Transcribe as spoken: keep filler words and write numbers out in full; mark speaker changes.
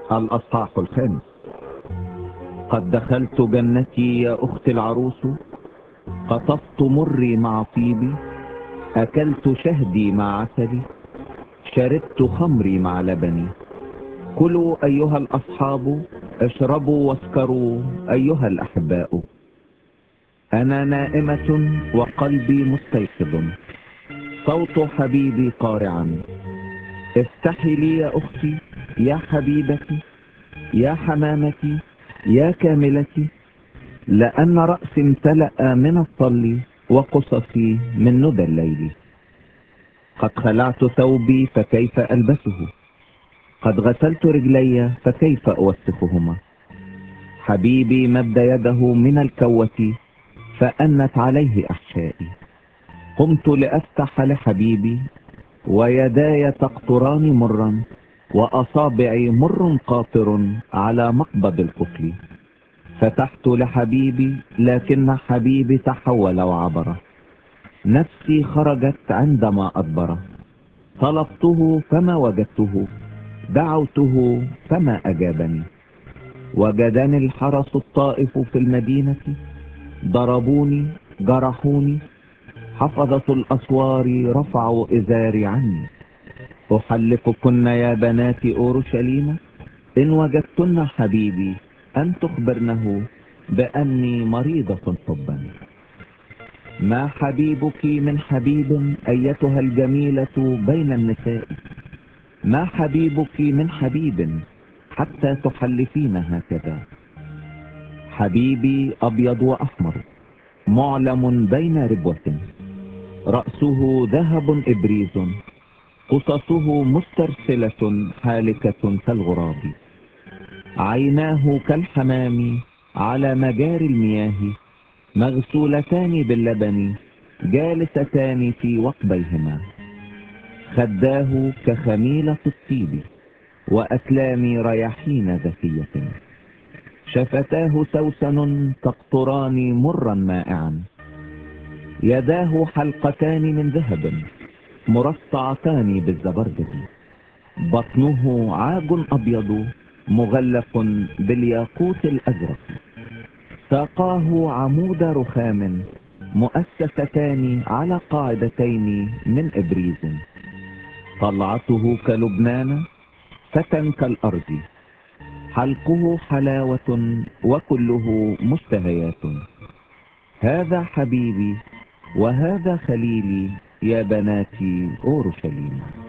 Speaker 1: الأصحاح الخامس. قد دخلت جنتي يا أختي العروس، قطفت مري مع طيبي، أكلت شهدي مع عسلي، شربت خمري مع لبني. كلوا أيها الأصحاب، اشربوا واسكروا أيها الأحباء. أنا نائمة وقلبي مستيقظ، صوت حبيبي قارعا. افتحي لي يا أختي، يا حبيبتي، يا حمامتي، يا كاملتي، لأن رأسي امتلأ من الطل وقصصي من ندى الليل. قد خلعت ثوبي فكيف ألبسه، قد غسلت رجلي فكيف أوسخهما. حبيبي مد يده من الكوة فأنت عليه أحشائي. قمت لأفتح لحبيبي ويداي تقطران مرا وأصابعي مر قاطر على مقبض القفل. فتحت لحبيبي لكن حبيبي تحول وعبر. نفسي خرجت عندما أدبر. طلبته فما وجدته، دعوته فما أجابني. وجدني الحرس الطائف في المدينة، ضربوني جرحوني. حفظة الأسوار رفعوا إزاري عني. أحلفكن يا بنات أورشليم، إن وجدتن حبيبي أن تخبرنه بأني مريضة حبا. ما حبيبك من حبيب أيتها الجميلة بين النساء، ما حبيبك من حبيب حتى تحلفين هكذا. حبيبي أبيض وأحمر معلم بين ربوة، رأسه ذهب إبريز، قصصه مسترسلة حالكة كالغراب. عيناه كالحمام على مجاري المياه، مغسولتان باللبن جالستان في وقبيهما. خداه كخميلة الطيب وأكلام رياحين زكية. شفتاه سوسن تقطران مرا مائعا. يداه حلقتان من ذهب مرصعتان بالزبرجد. بطنه عاج أبيض مغلف بالياقوت الأزرق. ساقاه عمود رخام مؤسستان على قاعدتين من إبريز. طلعته كلبنان، فتى كالأرض. حلقه حلاوة وكله مشتهيات. هذا حبيبي وهذا خليلي يا بنات أورشليم.